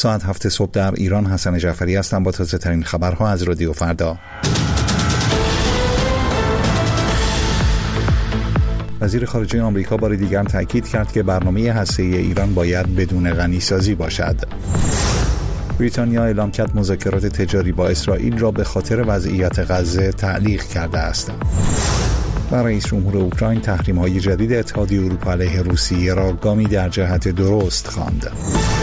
ساعت 7 صبح در ایران. حسن جعفری هستم با تازه ترین خبرها از رادیو فردا. وزیر خارجه آمریکا بار دیگر تاکید کرد که برنامه هسته‌ای ایران باید بدون غنیسازی باشد. بریتانیا اعلام کرد مذاکرات تجاری با اسرائیل را به خاطر وضعیت غزه تعلیق کرده است. و رئیس جمهور اوکراین تحریم‌های جدید اتحادیه اروپا علیه روسیه را گامی در جهت درست خواند.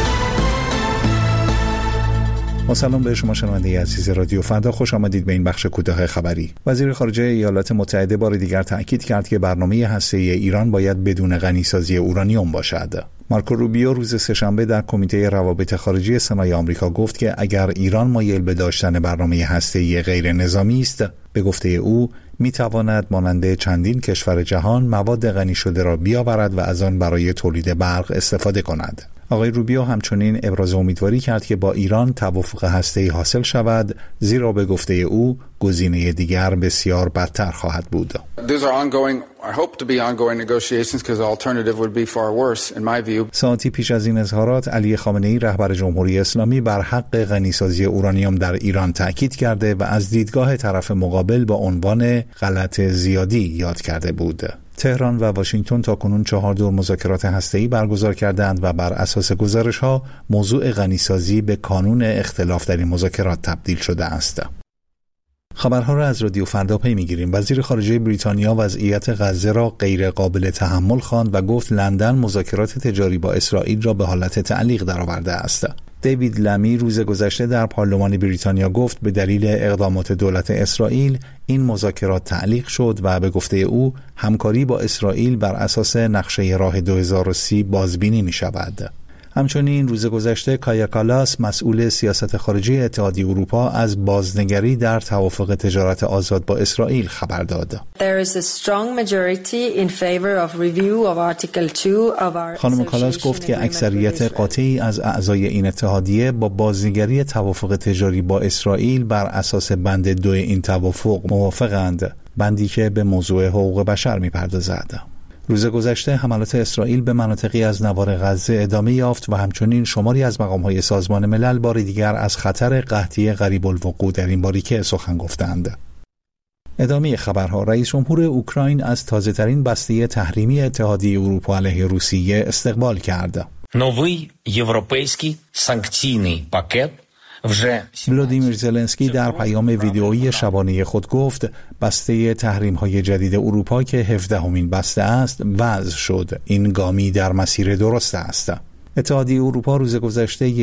سلام به شما شنونده عزیز رادیو فردا، خوش آمدید به این بخش کوتاه خبری. وزیر خارجه ایالات متحده بار دیگر تاکید کرد که برنامه هسته‌ای ایران باید بدون غنیسازی اورانیوم باشد. مارکو روبیو روز سه‌شنبه در کمیته روابط خارجی سنای آمریکا گفت که اگر ایران مایل به داشتن برنامه هسته‌ای غیر نظامی است، به گفته او میتواند مانند چندین کشور جهان مواد غنی شده را بیاورد و از آن برای تولید برق استفاده کند. آقای روبیو همچنین ابراز امیدواری کرد که با ایران توافق هسته‌ای حاصل شود، زیرا به گفته او گزینه دیگر بسیار بدتر خواهد بود. ساعتی پیش از این اظهارات، علی خامنه‌ای رهبر جمهوری اسلامی بر حق غنیسازی اورانیوم در ایران تاکید کرده و از دیدگاه طرف مقابل با عنوان غلط زیادی یاد کرده بود. تهران و واشنگتن تاکنون 4 دور مذاکرات هسته‌ای برگزار کردند و بر اساس گزارش‌ها موضوع غنیسازی به کانون اختلاف در این مذاکرات تبدیل شده است. خبرها را از رادیو فردا پی می‌گیریم. وزیر خارجه بریتانیا وضعیت غزه را غیر قابل تحمل خواند و گفت لندن مذاکرات تجاری با اسرائیل را به حالت تعلیق درآورده است. دیوید لمی روز گذشته در پارلمان بریتانیا گفت به دلیل اقدامات دولت اسرائیل این مذاکرات تعلیق شد و به گفته او همکاری با اسرائیل بر اساس نقشه راه 2030 بازبینی می شود. همچنین روز گذشته کایا کالاس مسئول سیاست خارجی اتحادیه اروپا از بازنگری در توافق تجارت آزاد با اسرائیل خبر داد. خانم کالاس گفت که اکثریت قاطعی از اعضای این اتحادیه با بازنگری توافق تجاری با اسرائیل بر اساس بند 2 این توافق موافقند، بندی که به موضوع حقوق بشر می‌پردازد. روز گذشته حملات اسرائیل به مناطقی از نوار غزه ادامه یافت و همچنین شماری از مقام‌های سازمان ملل بار دیگر از خطر قحطی قریب الوقوع در این باریکه سخن گفتند. ادامه خبرها. رئیس جمهور اوکراین از تازه‌ترین بسته تحریمی اتحادیه اروپا علیه روسیه استقبال کرد. نوی یوروپیسکی سانکційний پاکت ولادیمیر زلنسکی در پیام ویدئویی شبانه خود گفت بسته تحریم‌های جدید اروپا که 17مین بسته است وضع شد. این گامی در مسیر درست است. اتحادیه اروپا روز گذشته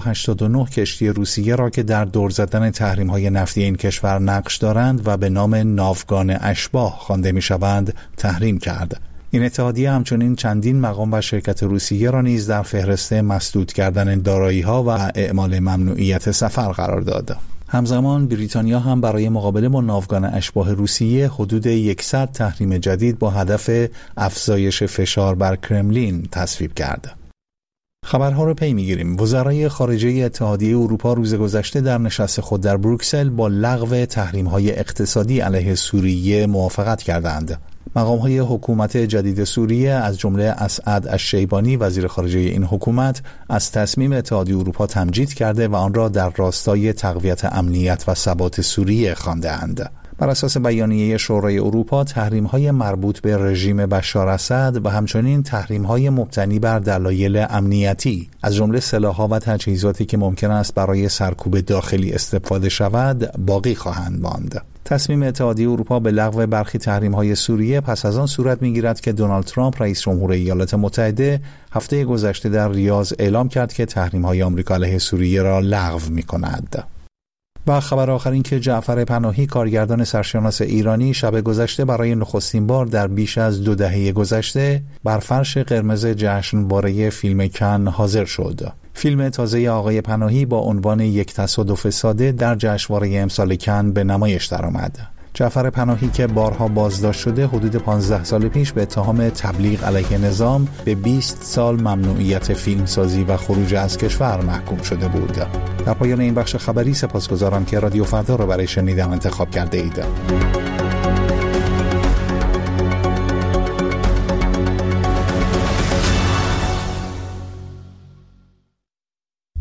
189 کشتی روسیه را که در دور زدن تحریم‌های نفتی این کشور نقش دارند و به نام ناوگان اشباح خوانده می‌شوند تحریم کرد. این اتحادیه همچنین چندین مقام و شرکت روسیه را نیز در فهرست مسدود کردن دارایی‌ها و اعمال ممنوعیت سفر قرار داد. همزمان بریتانیا هم برای مقابله با ناوگان اشباح روسیه حدود 100 تحریم جدید با هدف افزایش فشار بر کرملین تصویب کرد. خبرها را پی می‌گیریم. وزرای خارجه اتحادیه اروپا روز گذشته در نشست خود در بروکسل با لغو تحریم‌های اقتصادی علیه سوریه موافقت کردند. مقام‌های حکومت جدید سوریه از جمله اسعد الشیبانی وزیر خارجه این حکومت از تصمیم اتحادیه اروپا تمجید کرده و آن را در راستای تقویت امنیت و ثبات سوریه خوانده‌اند. بر اساس بیانیه شورای اروپا تحریم‌های مربوط به رژیم بشار اسد و همچنین تحریم‌های مبتنی بر دلایل امنیتی از جمله سلاح‌ها و تجهیزاتی که ممکن است برای سرکوب داخلی استفاده شود باقی خواهند ماند. تصمیم اتحادیه اروپا به لغو برخی تحریم‌های سوریه پس از آن صورت می‌گیرد که دونالد ترامپ رئیس جمهور ایالات متحده هفته گذشته در ریاض اعلام کرد که تحریم‌های آمریکا علیه سوریه را لغو می‌کند. و خبر آخر این که جعفر پناهی کارگردان سرشناس ایرانی شب گذشته برای نخستین بار در بیش از 2 دهه گذشته بر فرش قرمز جشنواره فیلم کن حاضر شد. فیلم تازه آقای پناهی با عنوان یک تصادف ساده در جشنواره امسال کن به نمایش درآمد. جعفر پناهی که بارها بازداشت شده حدود 15 سال پیش به اتهام تبلیغ علیه نظام به 20 سال ممنوعیت فیلمسازی و خروج از کشور محکوم شده بود. در پایان این بخش خبری سپاسگزارم که رادیو فردا را برای شنیدن انتخاب کرده اید.